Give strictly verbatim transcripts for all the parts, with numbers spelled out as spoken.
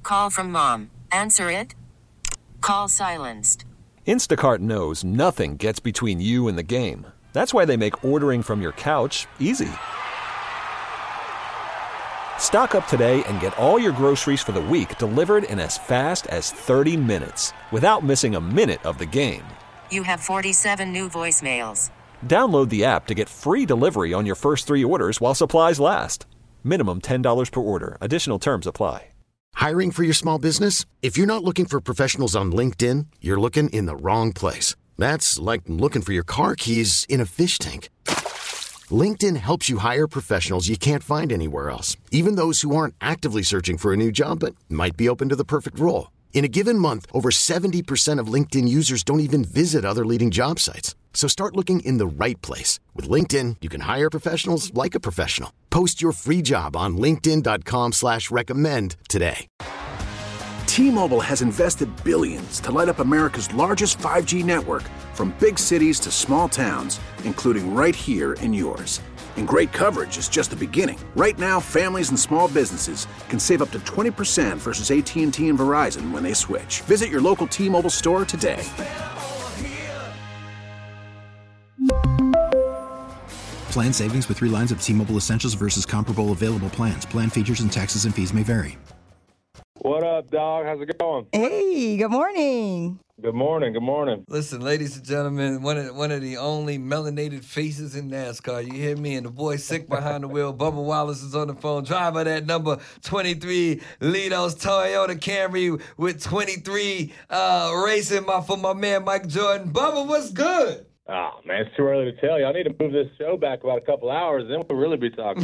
Call from mom. Answer it. Call silenced. Instacart knows nothing gets between you and the game. That's why they make ordering from your couch easy. Stock up today and get all your groceries for the week delivered in as fast as thirty minutes without missing a minute of the game. You have forty-seven new voicemails. Download the app to get free delivery on your first three orders while supplies last. Minimum ten dollars per order. Additional terms apply. Hiring for your small business? If you're not looking for professionals on LinkedIn, you're looking in the wrong place. That's like looking for your car keys in a fish tank. LinkedIn helps you hire professionals you can't find anywhere else, even those who aren't actively searching for a new job but might be open to the perfect role. In a given month, over seventy percent of LinkedIn users don't even visit other leading job sites. So start looking in the right place. With LinkedIn, you can hire professionals like a professional. Post your free job on linkedin.com slash recommend today. T-Mobile has invested billions to light up America's largest five G network, from big cities to small towns, including right here in yours. And great coverage is just the beginning. Right now, families and small businesses can save up to twenty percent versus A T and T and Verizon when they switch. Visit your local T-Mobile store today. Plan savings with three lines of T-Mobile Essentials versus comparable available plans. Plan features and taxes and fees may vary. What up, dog? How's it going? Hey, good morning. Good morning. Good morning. Listen, ladies and gentlemen, one of one of the only melanated faces in NASCAR. You hear me? And the boy sick behind the wheel. Bubba Wallace is on the phone. Driver that number twenty-three Lido's Toyota Camry with twenty-three uh, racing my for my man Mike Jordan. Bubba, what's good? Oh, man, it's too early to tell you. I need to move this show back about a couple hours, then we'll really be talking.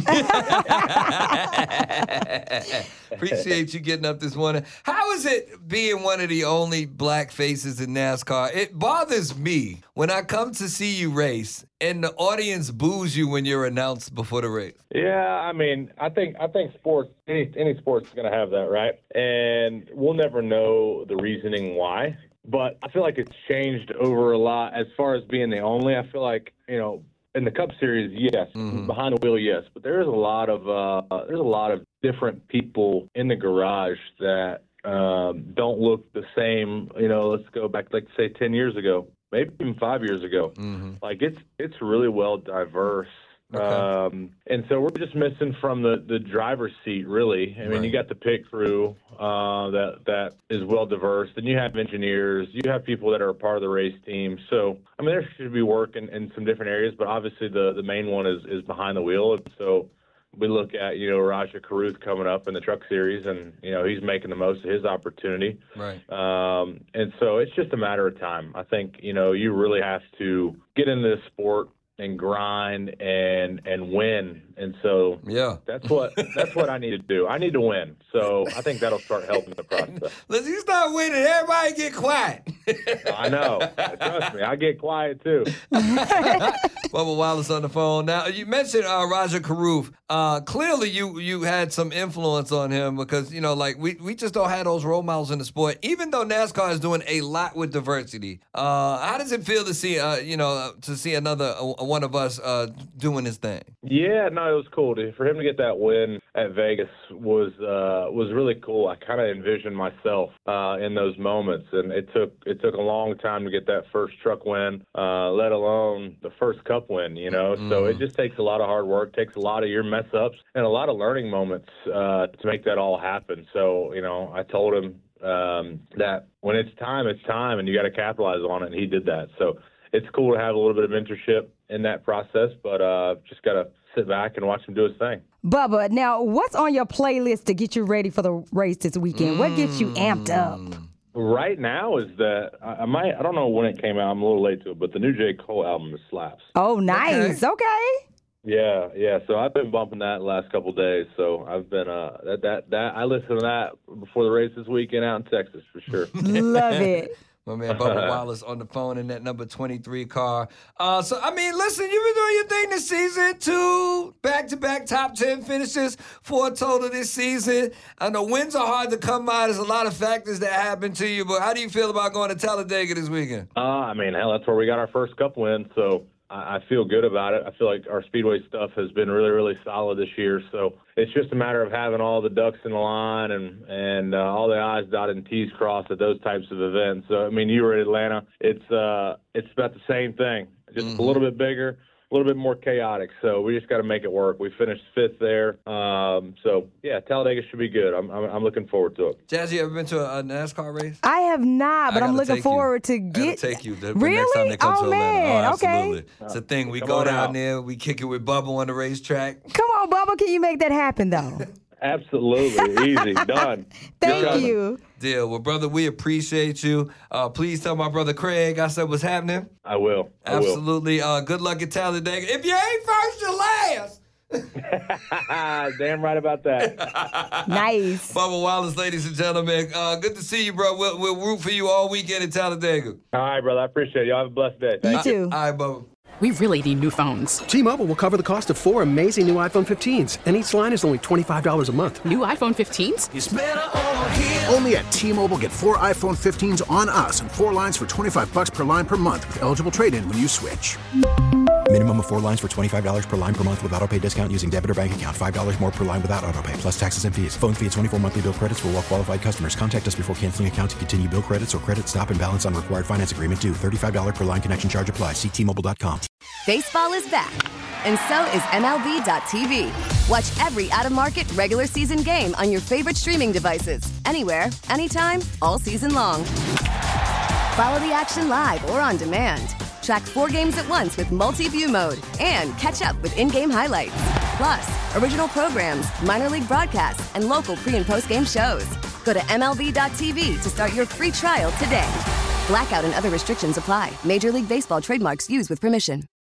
Appreciate you getting up this morning. How is it being one of the only black faces in NASCAR? It bothers me when I come to see you race and the audience boos you when you're announced before the race. Yeah, I mean, I think I think sports, any, any sport's going to have that, right? And we'll never know the reasoning why. But I feel like it's changed over a lot as far as being the only. I feel like, you know, in the Cup Series, yes. Mm-hmm. Behind the wheel, yes. But there's a lot of uh, there's a lot of different people in the garage that um, don't look the same. You know, let's go back, like, say, ten years ago, maybe even five years ago. Mm-hmm. Like, it's it's really well diverse. Okay. Um, and so we're just missing from the, the driver's seat, really. I mean, right. You got the pit crew uh, that that is well diverse. Then you have engineers. You have people that are a part of the race team. So, I mean, there should be work in, in some different areas, but obviously the, the main one is, is behind the wheel. And so we look at, you know, Raja Caruth coming up in the Truck Series, and, you know, he's making the most of his opportunity. Right. Um, and so it's just a matter of time. I think, you know, you really have to get into this sport and grind and and win. And so yeah, that's what that's what I need to do. I need to win. So I think that'll start helping the process. Listen, you start winning, everybody get quiet. I know. Trust me, I get quiet too. Bubba Wallace on the phone. Now, you mentioned uh, Raja Caruth. Uh, clearly, you you had some influence on him because, you know, like, we, we just don't have those role models in the sport, even though NASCAR is doing a lot with diversity. Uh, how does it feel to see, uh, you know, to see another uh, one of us uh, doing his thing? Yeah, no, it was cool. To, for him to get that win at Vegas was uh, was really cool. I kind of envisioned myself uh, in those moments, and it took it took a long time to get that first truck win, uh, let alone the first Cup win. You know, mm. So it just takes a lot of hard work, takes a lot of your mess ups, and a lot of learning moments uh, to make that all happen. So, you know, I told him um, that when it's time, it's time, and you got to capitalize on it, and he did that. So it's cool to have a little bit of mentorship in that process, but uh, just got to sit back and watch him do his thing. Bubba, now what's on your playlist to get you ready for the race this weekend? Mm. What gets you amped up? Right now is that I, I might I don't know when it came out. I'm a little late to it, but the new J. Cole album is slaps. Oh, nice. Okay. okay. Yeah, yeah. So I've been bumping that the last couple of days. So I've been uh that that that I listened to that before the race this weekend out in Texas for sure. Love it. My man Bubba Wallace on the phone in that number twenty-three car. Uh, so, I mean, listen, you've been doing your thing this season. Two back-to-back top ten finishes, four total this season. I know wins are hard to come by. There's a lot of factors that happen to you, but how do you feel about going to Talladega this weekend? Uh, I mean, hell, that's where we got our first Cup win. So, I, I feel good about it. I feel like our Speedway stuff has been really, really solid this year. So it's just a matter of having all the ducks in the line and, and uh, all the I's dotted and T's crossed at those types of events. So, I mean, you were at Atlanta. It's, uh, it's about the same thing, just mm-hmm. a little bit bigger, a little bit more chaotic. So we just got to make it work. We finished fifth there. Um, so, yeah, Talladega should be good. I'm, I'm, I'm looking forward to it. Jazzy, you ever been to a, a NASCAR race? I have not, but I'm looking forward you. to get. I gotta take you the, really? the next time they come oh, to man. Atlanta. Oh, absolutely. Okay. It's a thing. We Come go on down out. there, we kick it with Bubba on the racetrack. Come on, Bubba. Can you make that happen, though? Absolutely. Easy. Done. Thank you. Deal. Well, brother, we appreciate you. Uh, please tell my brother Craig I said what's happening. I will. I Absolutely. Uh, good luck at Talladega. If you ain't first, you're last. Damn right about that. Nice. Bubba Wallace, ladies and gentlemen. Uh, good to see you, bro. We'll, we'll root for you all weekend in Talladega. All right, brother. I appreciate it. Y'all have a blessed day. Thank you you. too. All right, Bubba. We really need new phones. T-Mobile will cover the cost of four amazing new iPhone fifteens, and each line is only twenty-five dollars a month. New iPhone fifteens? It's better over here. Only at T-Mobile, get four iPhone fifteens on us and four lines for twenty-five dollars per line per month with eligible trade-in when you switch. Minimum of four lines for twenty-five dollars per line per month with autopay discount using debit or bank account. five dollars more per line without autopay, plus taxes and fees. Phone fee at twenty-four monthly bill credits for well-qualified customers. Contact us before canceling account to continue bill credits or credit stop and balance on required finance agreement due. thirty-five dollars per line connection charge applies. See T Mobile dot com. Baseball is back, and so is M L B dot T V. Watch every out-of-market regular season game on your favorite streaming devices. Anywhere, anytime, all season long. Follow the action live or on demand. Track four games at once with multi-view mode and catch up with in-game highlights. Plus, original programs, minor league broadcasts, and local pre- and post-game shows. Go to M L B dot T V to start your free trial today. Blackout and other restrictions apply. Major League Baseball trademarks used with permission.